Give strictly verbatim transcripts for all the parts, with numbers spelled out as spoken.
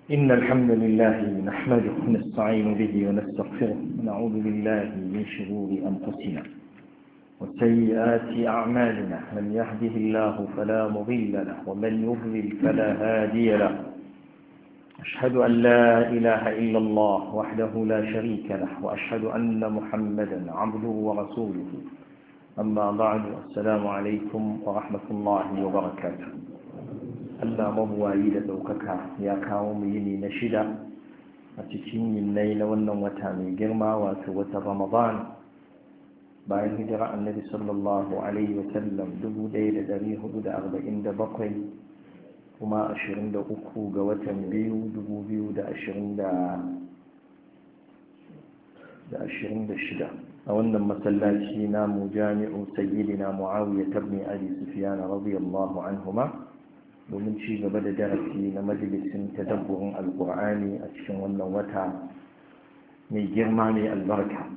إن الحمد لله نحمده ونستعين به ونستغفره ونعوذ بالله من شرور أنفسنا وسيئات أعمالنا. من يهده الله فلا مضل له ومن يضلل فلا هادي له. أشهد أن لا إله إلا الله وحده لا شريك له وأشهد أن محمدا عبده ورسوله. أما بعد، السلام عليكم ورحمة الله وبركاته. Allah mabuwayi da ɗaukaka ya kawo mu yini na shida a cikin yinnai na wannan wata mai girma, wato wata Ramadan, bayan hijira annabi sallallahu alaihi wasallam dubu ɗaya da ɗari hudu da arba'in da bakwai, kuma ashirin da uku ga watan biyu dubu biyu da ashirin da ashirin da shida a wannan masallaci namu, jami'u sayyidina Muawiya ibn Abi Sufyan radiyallahu anhuma, domin ci gaba da darasi na majalisin tadabburin alkur'ani a cikin wannan wata mai girma mai albarka.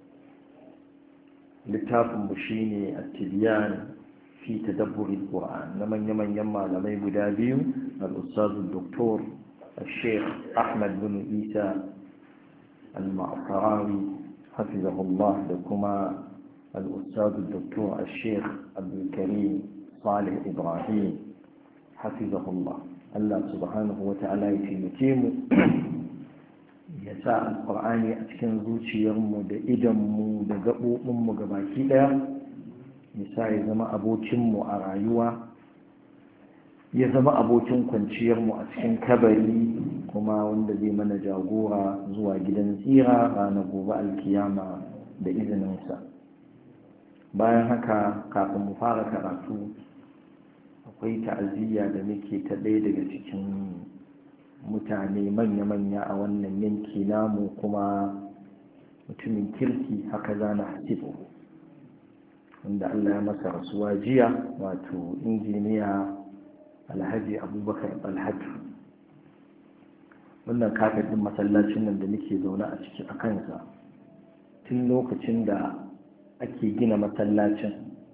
Littafinmu shi ne at-tibyan fi tadabburi alkur'an na manya-manyan malamai guda biyu, al-ustazu doktor al-sheikh Ahmad bin Isa al-Ma'farawi hafizahullah, da kuma al-ustazu doktor al-sheikh Abdul Karim Salih Ibrahim hafizahullah. Allah subhanahu wa ta'ala ya taimake mu ya sa alqur'ani a cikin zuciyarmu da idanmu da gaɓoɓinmu gabaki ɗaya, ya sa ya zama abokinmu a rayuwa, ya zama abokin kwanciyarmu a cikin kabari, kuma wanda zai mana jagora zuwa gidan tsira ranar gobe alkiyama da izininsa. Bayan haka, kafin mu fara karatu, akwai ta'aziyya da muke ta ɗaya daga cikin mutane manya-manya a wannan yanki namu, kuma mutumin kirki haka zana hasibu, wanda Allah ya masa rasuwa jiya, wato injiniya Alhaji Abubakar Alhatu. wannan kafin ɗin masallacin nan da muke zaune a ciki a kansa tun lokacin da ake gina masallacin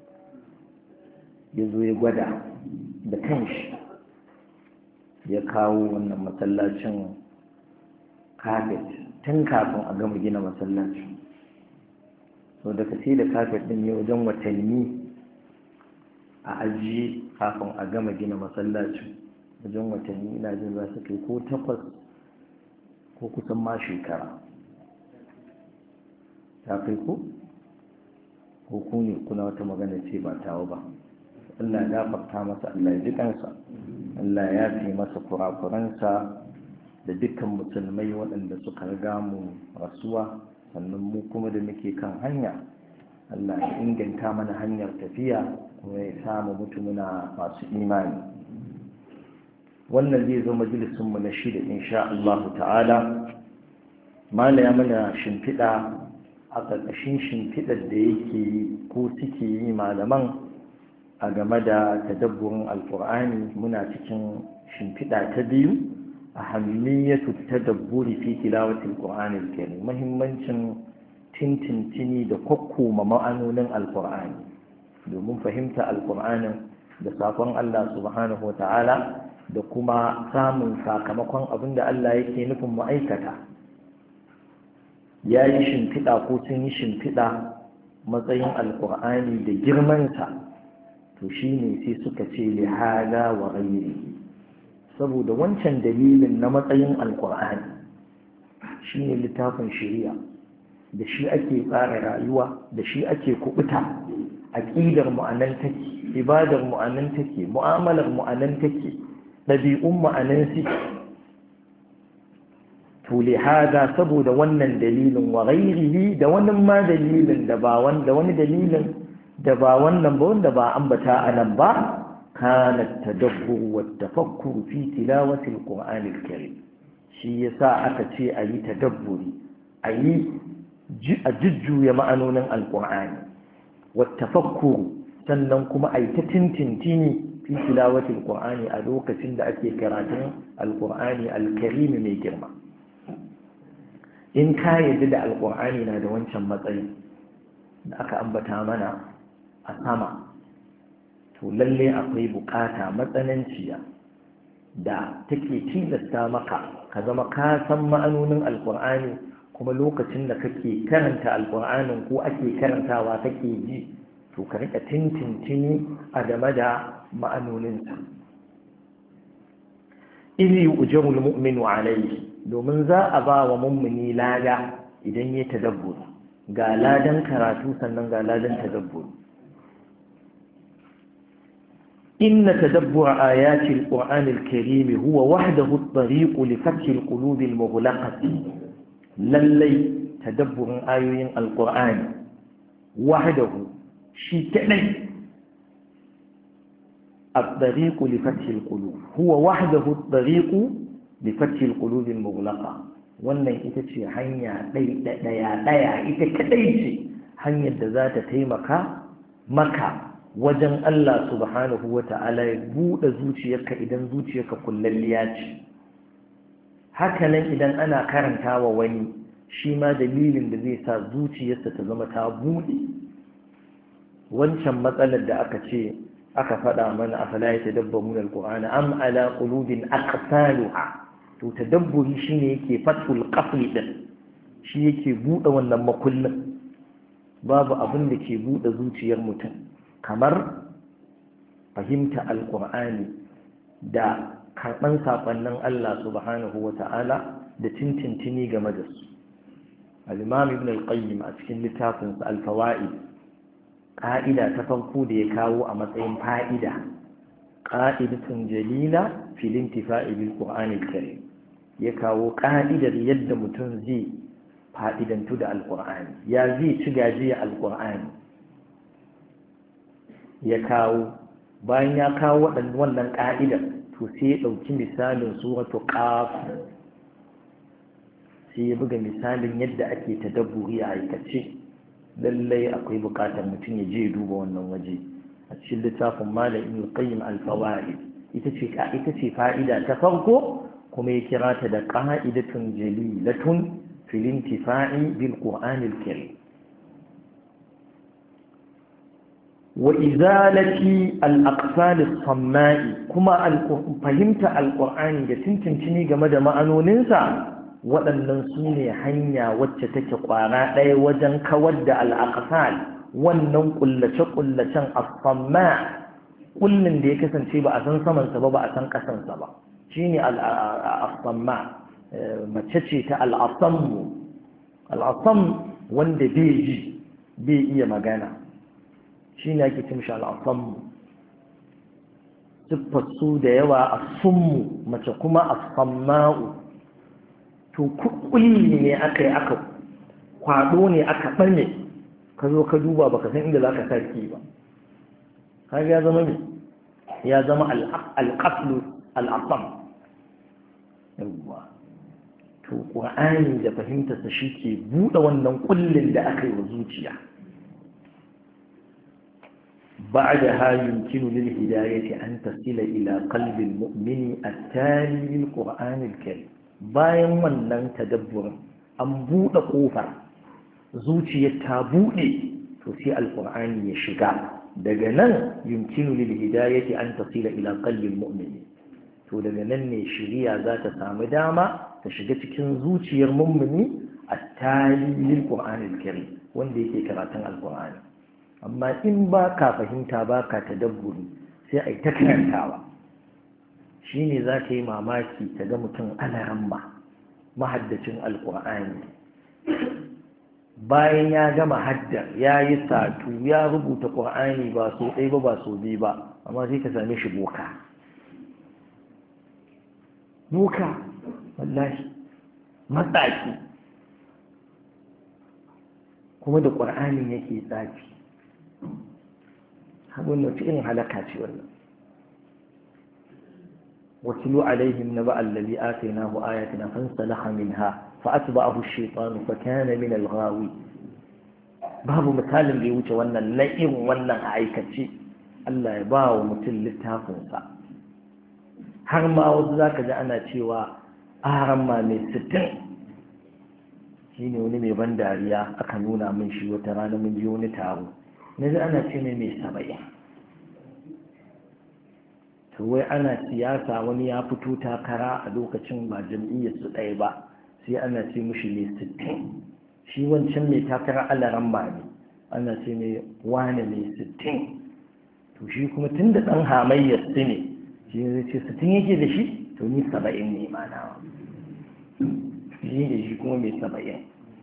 ya zo ya gwada da kanshi ya kawo wannan masallacin kafet tun kafin a gama gina masallacin. so daga sai da kafet din ya wajen watanni a ajiye kafin a gama gina masallacin, wajen watanni ina jin za su kai ko takwas ko kusan ma shekara ta kai ko ko ku ne kuna wata magana ce ba tawo ba. Allah ya gafarta masa, Allah ya ji kansa, Allah ya fi masa kurakuransa da dukkan musulmai waɗanda suka riga mu rasuwa, sannan mu kuma da muke kan hanya, Allah ya inganta mana hanyar tafiya kuma ya samu mutumuna masu imani. wannan zai zo majalisunmu na shida insha Allah ta'ala. Mala ya mana shimfiɗa a ƙarƙashin shimfiɗar da yake ko suke yi malaman a game da tadabburin alkur'ani. Muna cikin shimfiɗa ta biyu, a hamiliyatu tadabburi fi tilawatil qur'anil karim, muhimmancin tintintini da kokkoma ma'anonin alkur'ani domin fahimta alkur'anin da sakon Allah subhanahu wata'ala, da kuma samun sakamakon abin da Allah yake nufin mu aikata. Ya yi shimfiɗa ko sun yi shimfiɗa matsayin alkur'ani da girmansa, to shi ne sai suka ce lihala wa ghairi, saboda wancan dalilin na matsayin alkur'ani shi ne littafin shari'a, da shi ake tsara rayuwa, da shi ake kubuta, aƙidar mu'anan take, ibadar mu'anan take, mu'amalar mu'anan take, ɗabi'un mu'anan suke. to lihada, saboda wannan dalilin wa ghairihi, da wani ma dalilin da ba wanda wani dalilin da ba wannan ba wanda ba ambata a nan ba, kana tadabbur wa tafakkur fi tilawati alqur'ani alkarim. shi yasa aka ce a yi tadabburi, a yi a jujjuya ma'anonin alqur'ani, wa tafakkur, sannan kuma a yi ta tintintini fi tilawati alqur'ani a lokacin da ake karatun alqur'ani alkarim mai girma. in ka yarda da alqur'ani na da wancan matsayi da aka ambata mana a sama, to lalle akwai bukata matsananciya da take tilasta maka ka zama ka san ma'anonin alkur'ani kuma lokacin da kake karanta alkur'anin ko ake karantawa kake ji to ka rika tintintini a game da ma'anoninsa ili ujrul mu'minu alayhi domin za a ba wa mummuni lada idan ya tadabbur ga ladan karatu sannan ga ladan tadabbur إن تدبر آيات القرآن الكريم هو وحده الطريق لفتح القلوب المغلقة للي تدبر آيات القرآن وحده شيء كأني الطريق لفتح القلوب هو وحده الطريق لفتح القلوب المغلقة wannan ita ce hanya ɗaya-ɗaya ita kaɗai ce hanyar da za ta taimaka maka wajen Allah subhanahu wa ta'ala ya buɗe zuciyarka idan zuciyarka kullalliya ce hakanan idan ana karanta wa wani shi ma dalilin da zai sa zuciyarsa ta zama ta buɗe wancan matsalar da aka ce aka faɗa mana afala ya tadabbaru al-qur'ana am ala qulubin aqsaluha to tadabburi shine yake fatul qafl din shi yake buɗe wannan makullin babu abin da ke buɗe zuciyar mutum kamar fahimta alƙur'ani da karɓan saƙonnin Allah subhanahu wa ta'ala da tintintini game da su al-imam ibn al-qayyim a cikin littafinsa al-fawaid ƙa'ida ta farko da ya kawo a matsayin fa'ida ƙa'idatun jalila fil intifa'i bil qur'anil karim ya kawo ƙa'idar yadda mutum zai fa'idantu da alƙur'ani ya zai ci gajiya alƙur'ani ya kawo bayan ya kawo wannan ƙa'idar to sai ya ɗauki misalin suratu qaf sai ya buga misalin yadda ake tadabburi a aikace lallai akwai buƙatar mutum ya je duba wannan waje a cikin littafin malam ibn qayyim al-fawaid ita ce ita ce fa'ida ta farko kuma ya kira ta da qa'idatun jalilatun fil intifa'i bil qur'anil karim وإزالة الأقفال الصماء كما فهمت القرآن تنتنتني جمد معنو ننسى وأن ننسوني حنيا واتتك قراء وجن كود الأقفال wannan kullace-kullacen as-samma kullun da ya kasance ba a san samansa ba ba a san kasansa ba shine as-samma mace ce ta al-asam al-asam wanda bai ji bai iya magana shine ake cin shi al-asam siffatu da yawa as-summu mace kuma as-samma'u to kulli ne akai aka kwado ne aka bane ka zo ka duba baka san inda zaka sarki ba kaga ya zama ne ya zama al-qaflu al-asam yawa to qur'ani da fahimtar sa shike bude wannan kullin da aka yi wa zuciya بعدها يمكن للهداية أن تصل إلى قلب المؤمن التالي للقرآن الكريم bayan wannan tadabburin an buɗe ƙofar zuciyar ta buɗe to sai alƙur'ani ya shiga daga nan yumkinu lil hidayati an tasila ila qalbil mu'min to daga nan ne shiriya za ta samu dama ta shiga cikin zuciyar mu'mini at-tali lil qur'anil karim wanda yake karatun alƙur'ani amma in ba ka fahimta ba ka tadabburi sai ai ta karantawa shi ne za ka yi mamaki ta ga mutum alaramma mahaddacin alƙur'ani bayan ya gama haddar ya yi satu ya rubuta ƙur'ani ba so ɗaya ba ba so biyu ba amma sai ka same shi boka boka wallahi matsaki kuma da ƙur'ani yake tsafi wannan irin halaka ce wannan واتلو عليهم نبأ الذي آتيناه آياتنا فانسلخ منها فأتبعه الشيطان فكان من الغاوي babu misalin da ya wuce wannan na irin wannan aikace Allah ya ba wa mutum littafinsa har ma wasu za ka ji ana cewa aran ma mai sittin shi ne wani mai ban dariya aka nuna min shi wata rana mun ji wani taro na ji ana ce mai mai saba'in to wai ana siyasa wani ya fito takara a lokacin ba jam'iyyar su ɗaya ba sai ana ce mushi mai sittin shi wancan mai takara alaran ba ne ana ce mai wane mai sittin to shi kuma tun da ɗan hamayyar su ne shi ne ce sittin yake da shi to ni saba'in ne ma nawa shi ne shi kuma mai saba'in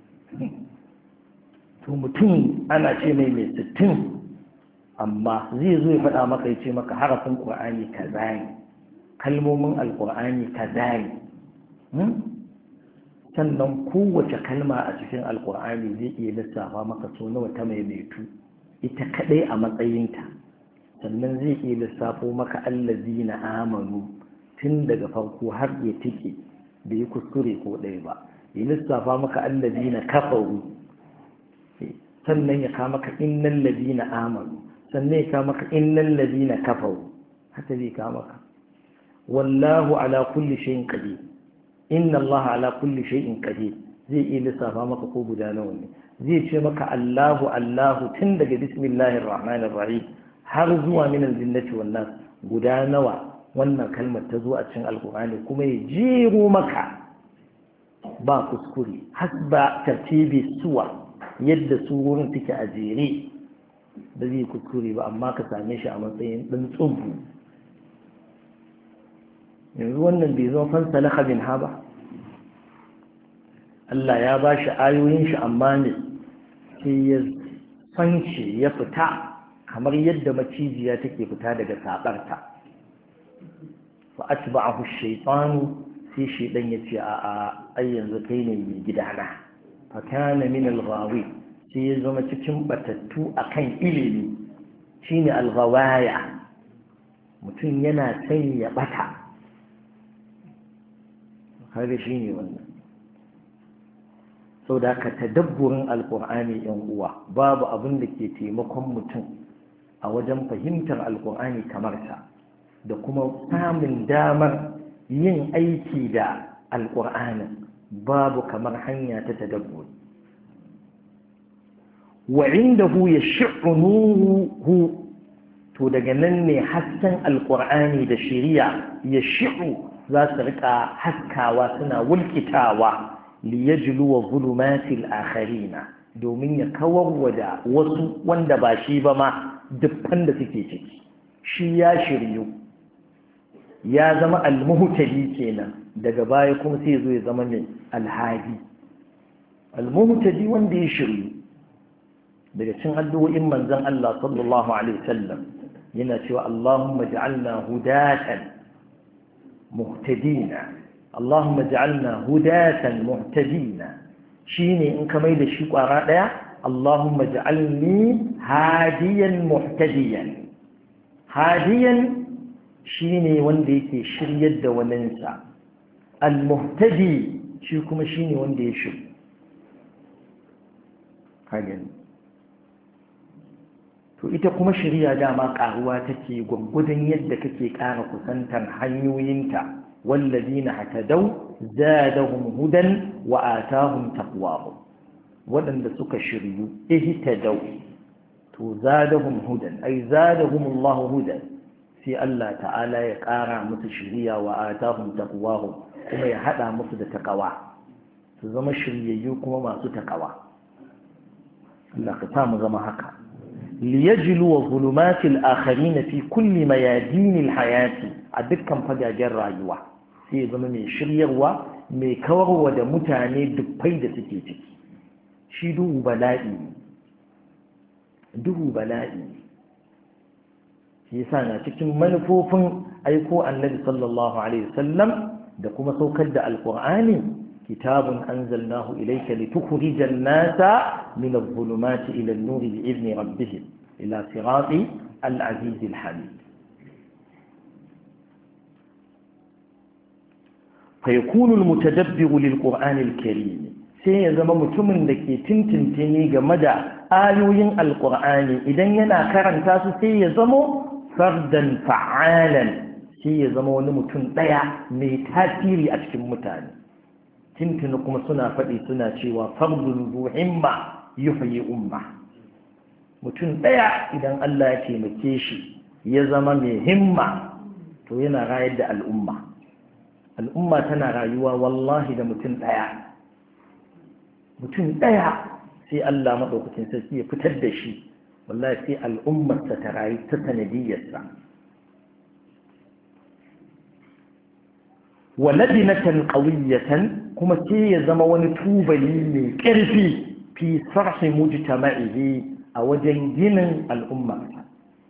to mutum ana ce mai mai sittin amma zai zo ya faɗa maka ya ce maka harafin ƙur'ani kaza ne kalmomin alƙur'ani kaza ne sannan kowace kalma a cikin alƙur'ani zai iya lissafa maka so nawa ta maimaitu ita kaɗai a matsayinta sannan zai iya lissafo maka allazina amanu tun daga farko har ya tike bai yi kuskure ko ɗaya ba ya lissafa maka allazina kafaru sannan ya kama maka innal ladina amanu sannan ya kama maka innal ladina kafaru haka zai kama maka wallahu ala kulli shay'in qadir inna allaha ala kulli shay'in qadir zai iya lissafa maka ko guda nawa ne zai ce maka allahu allahu tun daga bismillahir rahmanir rahim har zuwa min aljinnati wan nas guda nawa wannan kalmar ta zo a cikin alqur'ani kuma ya jero maka ba kuskure hasba tartibi suwa yadda su wurin take a jere da zai kuskure ba amma ka same shi a matsayin ɗan tsubu yanzu wannan bai zo fansa lakabin ha ba Allah ya ba shi ayoyin shi amma ne sai ya fance ya fita kamar yadda macijiya take fita daga saɓarta fa atba'ahu shaytanu sai shaydan ya ce a a ai yanzu kai ne mai gidana fa kana min al-ghawi sai ya zama cikin batattu akan ilimi shine al-ghawaya mutum yana son ya bata har shine wannan sau da ka tadabburin alkur'ani yan uwa babu abin da ke taimakon mutum a wajen fahimtar alkur'ani kamar sa da kuma samun damar yin aiki da alkur'anin babu kamar hanya ta tadabburi wa indahu yash'u nuruhu to daga nan ne hasken alkur'ani da shari'a yash'u za su rika haskawa suna wulkitawa liyajluwa zulumatil akharina domin ya kawar da wasu wanda ba shi ba ma dukkan da suke ciki shi ya shiryu ya zama almuhtadi kenan daga baya kuma sai zo ya zama mai alhadi almuhtadi wanda ya shiryu daga cikin addu'o'in manzon Allah sallallahu alaihi wasallam yana cewa Allahumma ij'alna hudatan muhtadina اللهم اجعلنا هداة مهتدين شيني إن كما يدى الشيء قراء اللهم اجعلني هاديا مهتديا هاديا شيني وندي شريد وننسى المهتدي شيكم شيني وندي شر هاديا to ita kuma shari'a dama karuwa take gwaggwadon yadda kake ƙara kusantar hanyoyinta والذين اهتدوا زادهم هدى وآتاهم تقواهم ولن سك شريو اهتدوا تو زادهم هدى أي زادهم الله هدى في الله تعالى يقارع متشريا وآتاهم تقواهم كما يحدى مصد تقوى تزم الشرييكم ما ستقوى الله ختام زم هكا ليجلوا ظلمات الآخرين في كل ميادين الحياة أدكم فجاجر رايوة sai zama mai shiryarwa mai kawarwa da mutane dubbai da suke ciki shi duhu bala'i duhu bala'i shi yasa na cikin manufofin aiko annabi sallallahu alaihi wasallam da kuma saukar da alqur'ani kitabun anzalnahu ilayka litukhrijan nasa min adh-dhulumati ila an-nuri bi'izni rabbihim ila sirati al-aziz al-hamid فيكون المتدبر للقرآن الكريم سيزم متمن لكي تنتنتني جمدا آيوين القرآن إذن ينا كرن تاسو سيزم فردا فعالا سيزم ونمتن ديا ميتاتيري أشكم متاني تنتنكم سنة فدي سنة شوى فرد ذو همة يحيي أمة متن ديا إذن الله يتيمكيشي يزم من همة to yana rayar da al'umma al'umma tana rayuwa wallahi da mutum ɗaya mutum ɗaya sai Allah maɗaukacin sarki ya fitar da shi wallahi sai al'ummarsa ta rayu ta sanadiyyarsa wa ladinatan qawiyatan kuma sai ya zama wani tubali mai ƙarfi fi sarhi mujtama'ihi a wajen ginin al'ummarsa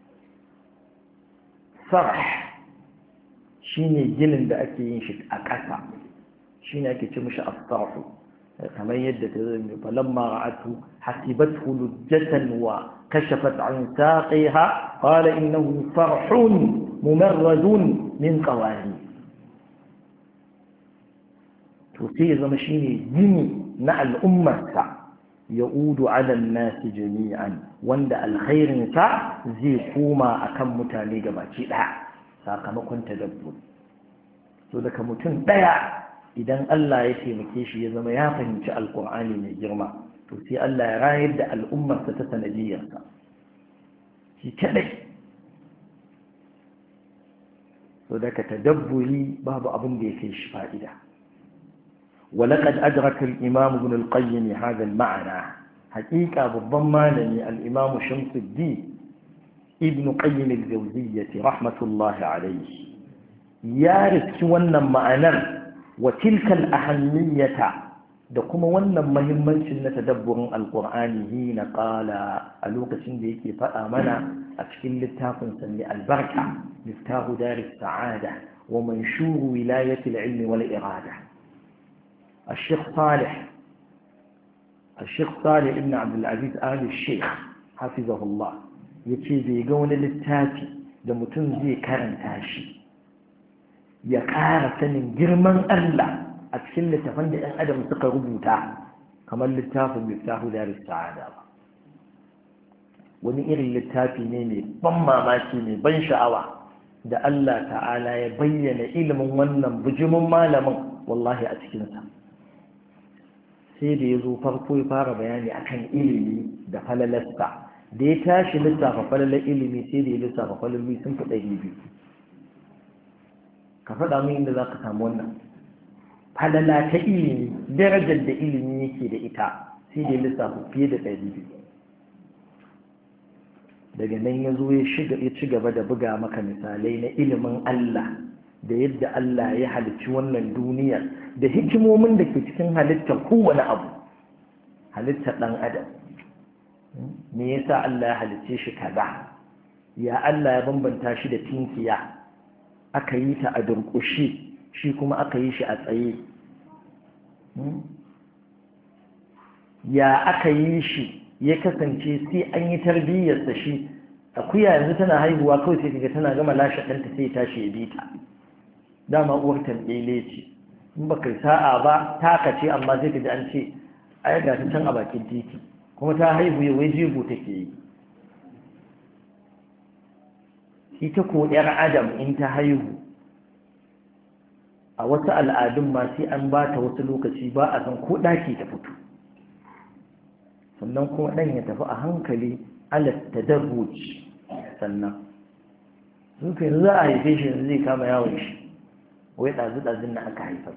sarh shine ginin da ake yin shi a ƙasa shine ake ce mishi as-sarh kamar yadda ta zai falamma ra'atu hasibathu lujjatan wa kashafat an saqiha qala innahu sarhun mumarradun min qawani to sai ya zama shine gini na al'ummarsa ya'udu 'ala an-nasi jami'an wanda alkhairin sa zai koma akan mutane gabaki daya sakamakon tadabbur to daga mutum daya idan Allah ya taimake shi ya zama ya fahimci alkur'ani mai girma to sai Allah ya rayar da al'ummarsa ta sanadiyarsa shi kadai to daga tadabburi babu abin da yake shi fa'ida ولقد أدرك الإمام ابن القيم هذا المعنى حقيقة بالضمانني الإمام شمس الدين ابن قيم الجوزية رحمة الله عليه يارس ونما معنى وتلك الأهمية دقم ونما مهمة تدبر القرآن هنا قال ألوك سنديك فأمنا أتكل التافن سمي البركة مفتاح دار السعادة ومنشور ولاية العلم والإرادة الشيخ صالح الشيخ صالح ابن عبد العزيز آل الشيخ حفظه الله يتي زي قول للتاتي لمتن زي كارن تاشي يقار سنن جرمان ألا أتكل لتفند أن أدم سقى ربوتا كما للتافي مفتاح دار السعادة ونئر للتافي نيني بما ماشي من بن شعوة da Allah ta'ala ya bayyana ilimin wannan bujumin malamin wallahi a cikinsa sai da ya zo farko ya fara bayani akan ilimi da falalasta da ya tashi lissafa falalar ilimi sai da ya lissafa falaloli sun fi ɗari biyu ka faɗa min inda za ka samu wannan falala ta ilimi darajar da ilimi yake da ita sai da ya lissafa fiye da ɗari biyu daga nan ya zo ya ci gaba da buga maka misalai na ilimin Allah da yadda Allah ya halicci wannan duniyar da hikimomin da ke cikin halittar kowane abu halittar ɗan adam me yasa Allah ya halicce shi kaza ya Allah ya bambanta shi da tinkiya aka yi ta a durƙushi shi kuma aka yi shi a tsaye ya aka yi shi ya kasance sai an yi tarbiyyarsa shi akuya yanzu tana haihuwa kawai sai kaga tana gama lashe ɗanta sai tashi ya bi ta dama uwar tambele ce in ba kai sa'a ba taka ce amma sai kaji an ce ai ga ta can a bakin titi kuma ta haihu ya wai jego take yi ita ko yar adam in ta haihu a wasu al'adun ma sai an ba ta wasu lokaci ba a san ko ɗaki ta fito sannan kuma ɗan ya tafi a hankali alat tadarruj sannan sun fi za a haife shi yanzu zai kama yawon shi wai ɗazu-ɗazun na aka haifar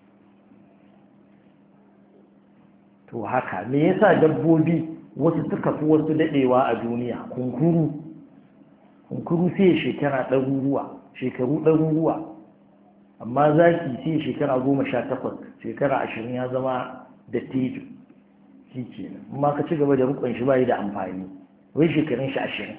to haka me yasa dabbobi wasu suka fi wasu daɗewa a duniya kunkuru kunkuru sai shekara ɗaruruwa shekaru ɗaruruwa amma zaki sai shekara goma sha takwas shekara ashirin ya zama dattijo shi ke nan amma ka ci gaba da rukun shi bayi da amfani wai shekarun shi ashirin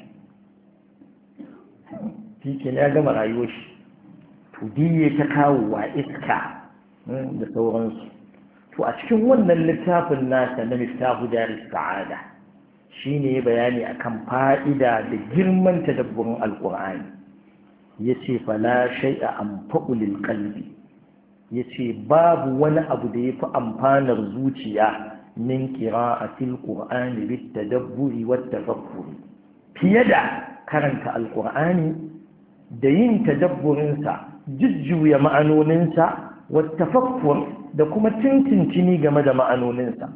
shi ke ya gama rayuwar shi to diye ta kawo wa iska da sauransu to a cikin wannan littafin nasa na miftahu daris sa'ada shine bayani akan fa'ida da girman tadabburin alqur'ani yace fala shay'a anfa'u lil qalbi yace babu wani abu da yafi amfanar zuciya min qira'atil qur'ani bit tadabburi wat tafakkur fiye da karanta alqur'ani da yin tadabburin sa jujjuya ma'anonin sa wat tafakkur da kuma tintintini game da ma'anonin sa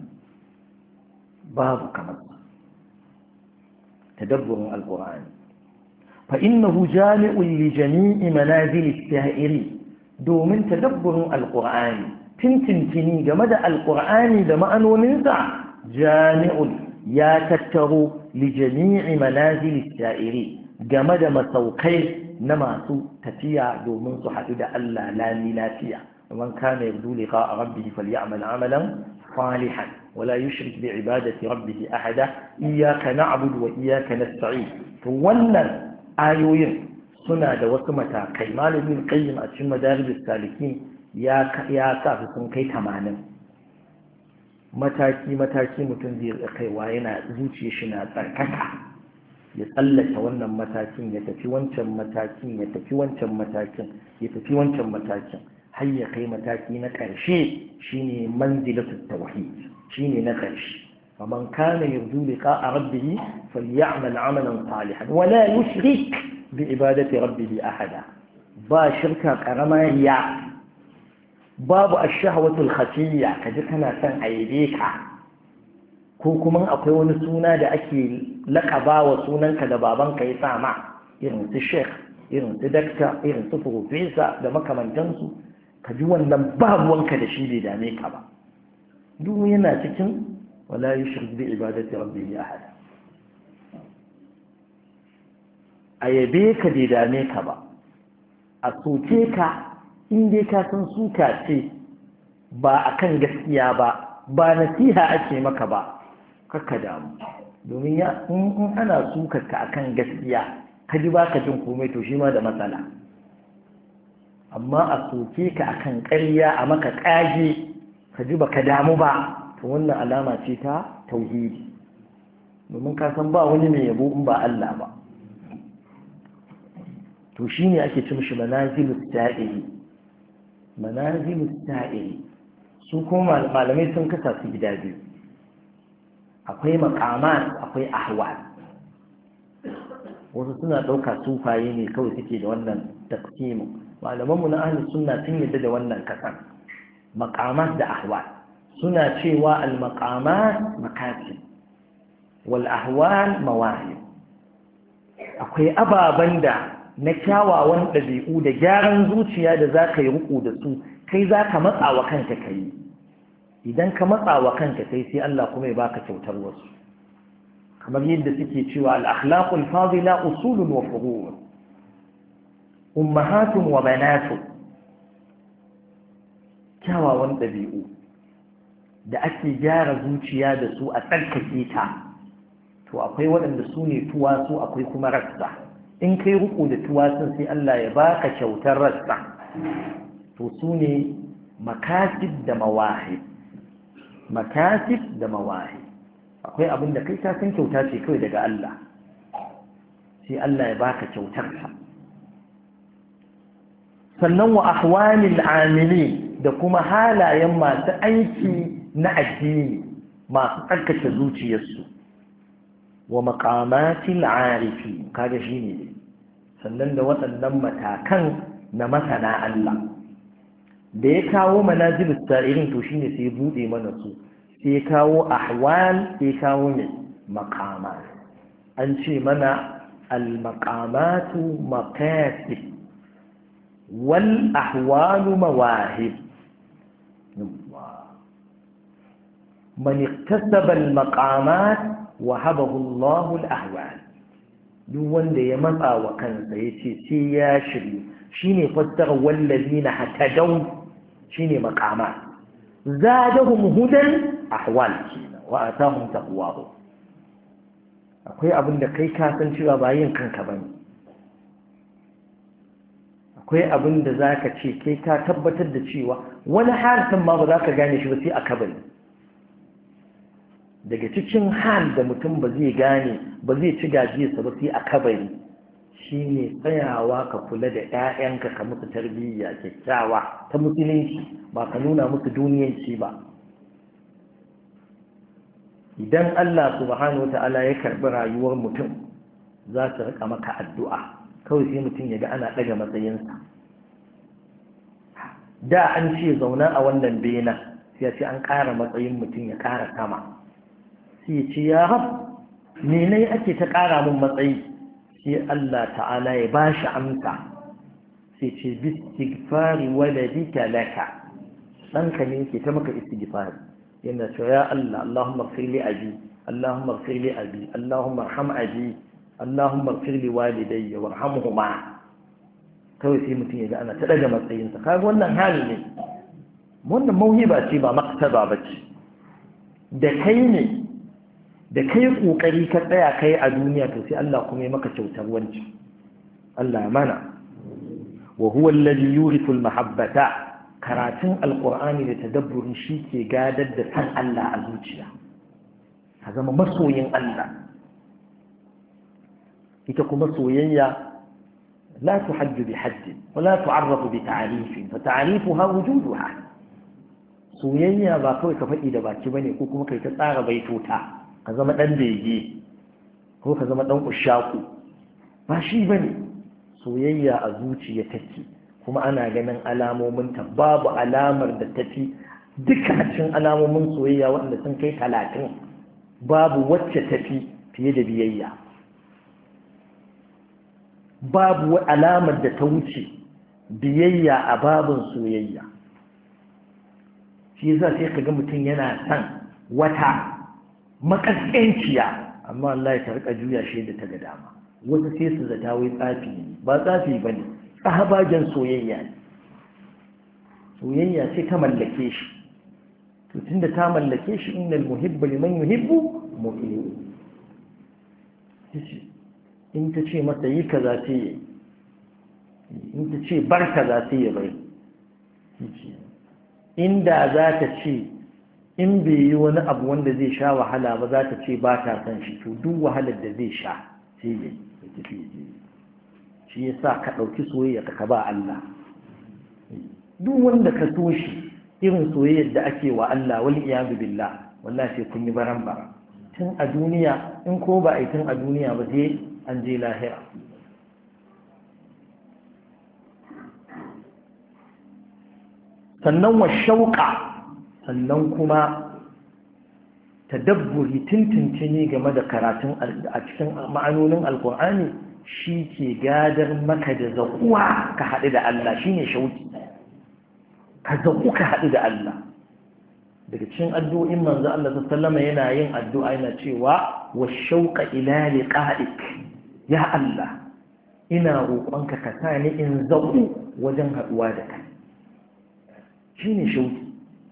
babu kamar tadabburin alqur'ani fa innahu jami'un li jami'i manazil as-sa'iri domin tadabburin alqur'ani tintintini game da alqur'ani da ma'anoninsa jami'un ya tattaro li jami'i manazil as-sa'iri game da masaukai na masu tafiya domin su haɗu da Allah lami lafiya man kana yarju liqa rabbih falyamal amalan salihan wala yushrik bi ibadati rabbih ahada iyyaka na'budu wa iyyaka nasta'in to wannan ayoyin suna da wasu matakai malamin qayyim a cikin madarijus salikin ya ya sa su sun kai tamanin mataki mataki mutum zai kaiwa yana zuciyar shi na tsarkaka ya tsallake wannan matakin ya tafi wancan matakin ya tafi wancan matakin ya tafi wancan matakin har ya kai mataki na ƙarshe shine manzilatut tauhid shine na ƙarshe faman kana yarju liqa'a rabbih falyamal 'amalan salihan wa la yushrik bi ibadati rabbih ahada ba shirka karama ya babu ash-shahwatul khafiyya kaji kana san aibe ka ko kuma akwai wani suna da ake laƙaba wa sunanka da babanka ya sa ma irin su sheikh irin su dakta irin su profesa da makamantansu ka ji wannan babuwanka da shi bai dame ka ba duk yana cikin wala yushrik bi ibadati rabbihi ahada a yabe ka bai dame ka ba a soke ka in dai ka san suka ce ba akan gaskiya ba ba nasiha ake maka ba kakka damu domin ya in ana sukarka akan gaskiya ka ji baka jin komai to shi ma da matsala amma a soke ka akan ƙarya a maka ƙage ka ji baka damu ba to wannan alama ce ta tauhidi domin ka san ba wani mai yabo in ba Allah ba to shine ake ce mishi manazilus sa'iri manazilus sa'iri su kuma malamai sun kasa su gida biyu akwai maqamat akwai ahwal wasu suna ɗauka sufaye ne kawai suke da wannan taqsimu malamanmu na ahlus sunna sun yadda da wannan kasan maqamat da ahwal suna cewa al maqamat makasib wal ahwal mawahib akwai ababan da na kyawawan ɗabi'u da gyaran zuciya da za ka yi ruku da su kai za ka matsa wa kanka ka yi idan ka matsa wa kanka kai sai Allah kuma ya baka kyautar wasu kamar yadda suke cewa al-akhlaqul fadila usulun wa furu' ummahatun wa banatun kyawawan ɗabi'u da ake gyara zuciya da su a tsarkake ta to akwai waɗanda su ne tuwasu akwai kuma rassa in kai ruku da tuwasun sai Allah ya baka kyautar rassa to su ne makasib da mawahib makasib da mawahib akwai abin da kai ta san kyauta ce kawai daga Allah sai Allah ya baka kyautar ta sannan wa ahwalil amili da kuma halayen masu aiki na addini masu tsarkake zuciyarsu wa maqamatil arifi kaga shine sannan da waɗannan matakan na masana Allah da ya kawo manazilus sa'irin to shine sai ya bude mana su sai ya kawo ahwal sai ya kawo ne maqamat an ce mana al maqamatu maqasid wal ahwalu mawahib man iktasaba al maqamat wahabahu Allahu al ahwal duk wanda ya matsa wa kansa yace sai ya shirye shine fassara wallazina hatadaw shine maqama zadahum hudan ahwal wa atahum taqwahu akwai abin da kai ka san cewa ba yin kanka bane akwai abin da zaka ce kai ka tabbatar da cewa wani halin ma ba za ka gane shi ba sai a kabari daga cikin hal da mutum ba zai gane ba zai ci gajiyarsa ba sai a kabari shine tsayawa ka kula da 'ya'yanka ka musu tarbiyya kyakkyawa ta musulunci ba ka nuna musu duniyanci ba idan Allah subhanahu wata'ala ya karbi rayuwar mutum za su rika maka addu'a kawai sai mutum ya ga ana daga matsayinsa da an ce zauna a wannan bena sai ya ce an ƙara matsayin mutum ya ƙara sama sai ya ce ya rab me ne ake ta ƙara mun matsayi sai Allah ta'ala ya ba shi amsa sai ce bistighfari waladika laka ɗanka ne ke ta maka istighfari yana cewa ya Allah Allahumma ighfir li abi Allahumma ighfir li abi Allahumma arham abi Allahumma ighfir li walidayya warhamhuma kawai sai mutum ya ga ana ta daga matsayinsa kaga wannan hali ne wannan mauhiba ce ba maktaba bace da kai ne da kai kokari ka tsaya kai a duniya to sai Allah kuma ya maka kyautar wanci Allah mana wa huwa alladhi yurithu al-mahabbata karatun alqur'ani da tadabburin shi ke gadar da san Allah a zuciya ka zama masoyin Allah ita kuma soyayya la tuhaddu bi hadd wa la tu'arrafu bi ta'rif fa ta'rifuha wujuduha soyayya ba kawai ka faɗi da baki bane ko kuma kai ta tsara baitota ka zama ɗan bege ko ka zama ɗan ushaku ba shi ba ne soyayya a zuciya take kuma ana ganin alamominta babu alamar da tafi duka a cikin alamomin soyayya waɗanda sun kai talatin babu wacce tafi fiye da biyayya babu alamar da ta wuce biyayya a babin soyayya shi yasa sai ka ga mutum yana son wata makaskanciya amma Allah ya tarka juya shi da ta ga dama wata sai su zata wai tsafi ne ba tsafi bane sahabajan soyayya ne soyayya sai ta mallake shi to tunda ta mallake shi innal muhibba liman yuhibbu mu'min in ta ce masa yi kaza sai yi in ta ce bar kaza sai ya bai inda za ta ce in bai yi wani abu wanda zai sha wahala ba za ta ce ba ta san shi to duk wahalar da zai sha sai ya tafi ya shi ya sa ka ɗauki soyayya ka ba Allah duk wanda ka so shi irin soyayyar da ake wa Allah wal iyadu billah wallahi sai kun yi baran bara tun a duniya in ko ba a yi tun a duniya ba sai an je lahira sannan wa shauƙa sannan kuma tadabburi tintintini game da karatun a cikin ma'anonin alkur'ani shi ke gadar maka da zaƙuwa ka haɗu da Allah shi ne shauƙi ka zaƙu ka haɗu da Allah daga cikin addu'o'in manzo Allah sallama yana yin addu'a yana cewa wa shauƙa ila liqa'ik ya Allah ina roƙonka ka sa ni in zaƙu wajen haɗuwa da kai shi ne shauƙi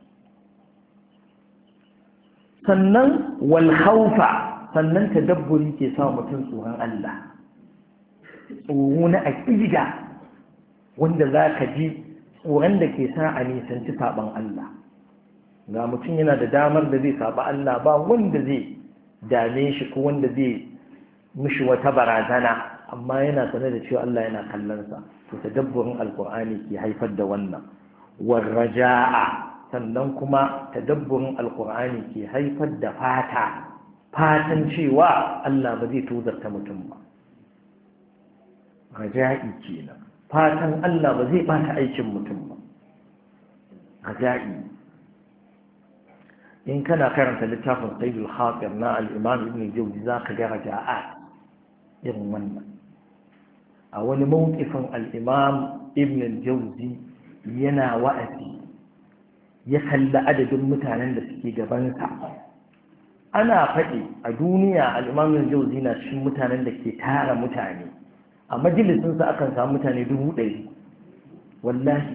sannan walhaufa sannan tadabburi ke sa mutum tsoron Allah tsoro na aƙida wanda za ka ji tsoron da ke sa a nisanci saɓon Allah ga mutum yana da damar da zai saɓa Allah ba wanda zai dame shi ko wanda zai mishi wata barazana amma yana sane da cewa Allah yana kallonsa to tadabburin alkur'ani ke haifar da wannan warraja'a sannan kuma tadabburin alkur'ani ke haifar da fata fatan cewa Allah ba zai tozarta mutum ba raja'i kenan fatan Allah ba zai bata aikin mutum ba raja'i in kana karanta littafin Sayyidul Khatir na al-Imam Ibn Jawzi zaka ga raja'a irin wannan a wani mawqifin al-Imam Ibn Jawzi yana wa'azi ya kalli adadin mutanen da suke gabansa ana faɗi a duniya al'imamin jauzi na cikin mutanen da ke tara mutane a majalisinsa akan samu mutane dubu ɗari wallahi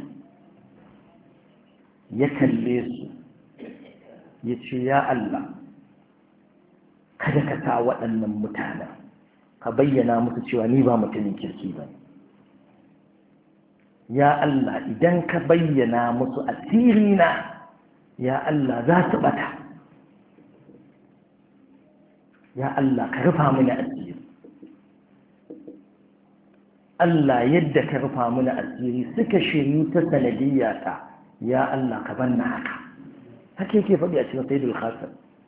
ya kalle su ya ce ya Allah kada ka sa waɗannan mutanen ka bayyana musu cewa ni ba mutumin kirki ba ya Allah idan ka bayyana musu asirina ya Allah za su bata ya Allah ka rufa mini asiri Allah yadda ka rufa mini asiri suka shiryu ta sanadiyyata ya Allah ka banna haka haka yake faɗi a cikin Sayyidul Khatir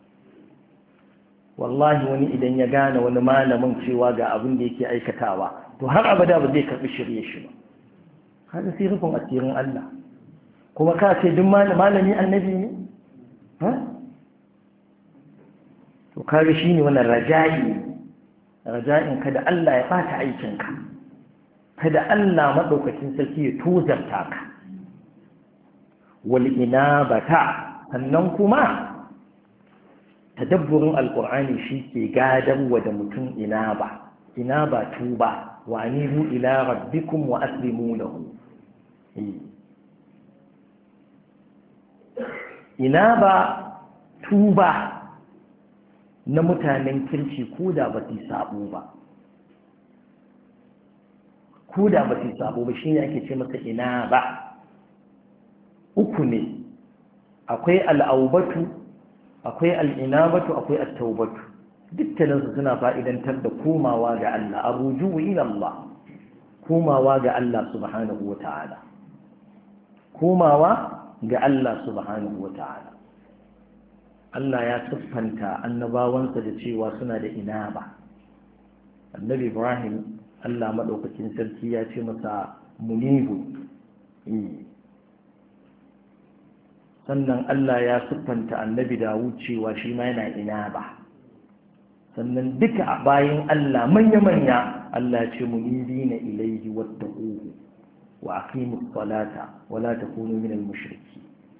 wallahi wani idan ya gane wani malamin cewa ga abin da yake aikatawa to har abada ba zai karɓi shirye shi ba haka sai rufin asirin Allah kuma ka ce duk malami annabi ne ha to kare shi ne wannan raja'i raja'in kada Allah ya bata aikinka kada Allah madaukakin sarki ya tozarta ka wal inabata sannan kuma tadabburin alqur'ani shi ke gadarwa da mutum inaba inaba tuba wa anibu ila rabbikum wa aslimu lahu inaba tuba na mutanen kirki ko da ba su sabo ba ko da ba su sabo ba shine ake ce masa ina ba uku ne akwai al'aubatu akwai al'inabatu akwai at-taubatu dukkaninsu suna fa'idantar da komawa ga Allah arruju ila Allah komawa ga Allah subhanahu wata'ala komawa ga Allah subhanahu wata'ala Allah ya siffanta annabawansa da cewa suna da inaba annabi Ibrahim Allah madaukakin sarki ya ce masa munibu sannan Allah ya siffanta annabi Dawud cewa shi ma yana inaba sannan duka a bayan Allah manya-manya Allah ya ce munibina ilaihi wattaquhu wa aqimus salata wa la takunu minal mushrikeen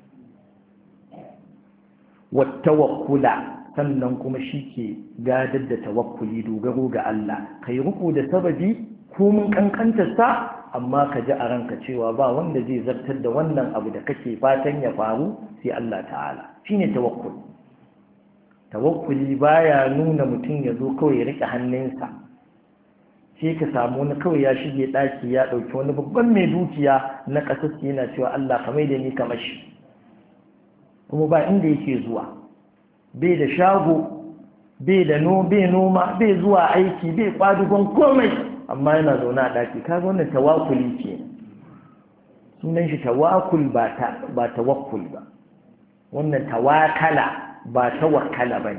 wattawakkula sannan kuma shi ke gadar da tawakkuli dogaro ga Allah kai ruku da sababi ko mun kankantar sa amma ka ji a ranka cewa ba wanda zai zartar da wannan abu da kake fatan ya faru sai Allah ta'ala shine tawakkul tawakkuli baya nuna mutum ya zo kawai ya rike hannunsa sai ka samu wani kawai ya shige daki ya dauki wani babban mai dukiya na kasar yana cewa Allah ka mai da ni kamar shi kuma ba inda yake zuwa bai da shago bai da no bai noma bai zuwa aiki bai kwadugon komai amma yana zaune a daki kaga wannan tawakkuli ce sunan shi tawakkul ba ta ba tawakkul ba wannan tawakala ba tawakkala bane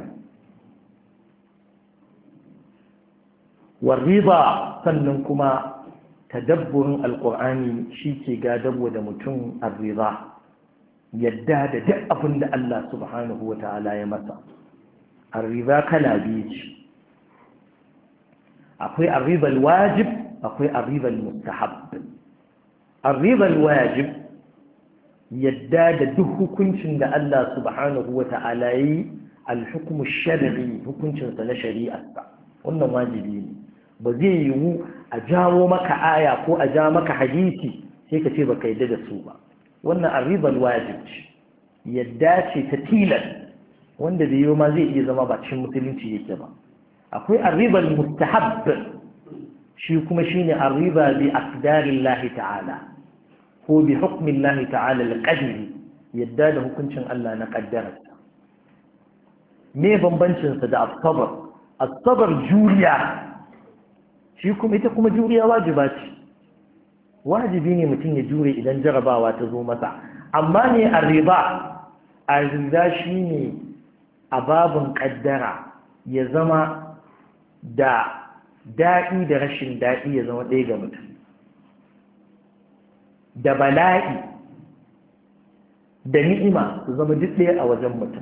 warida sannan kuma tadabburin alqur'ani shi ke gadarwa da mutum arrida yadda da duk abin da Allah subhanahu wa ta'ala ya masa arriba kala biyu ce akwai arribal wajib akwai arribal mustahab arribal wajib yadda da duk hukuncin da Allah subhanahu wa ta'ala yi alhukumu shar'i hukuncinsa na shari'arsa wannan wajibi ne ba zai yiwu a jawo maka aya ko a ja maka hadisi sai ka ce baka yadda da su ba wannan arribal wajib yadda ce ta tilas wanda da yau ma zai iya zama ba cikin musulunci yake ba akwai arribal mustahab shi kuma shine arriba bi aqdarillahi ta'ala ko bi hukmillahi ta'ala al-qadri yadda da hukuncin Allah na kaddararsa me bambancin sa da as-sabr as-sabr juriya shi kuma ita kuma juriya wajiba ce wajibi ne mutum ya jure idan jarabawa ta zo masa amma ne arriba arriba shine a babun kaddara ya zama da daɗi da rashin daɗi ya zama ɗaya ga mutum da bala'i da ni'ima su zama duk ɗaya a wajen mutum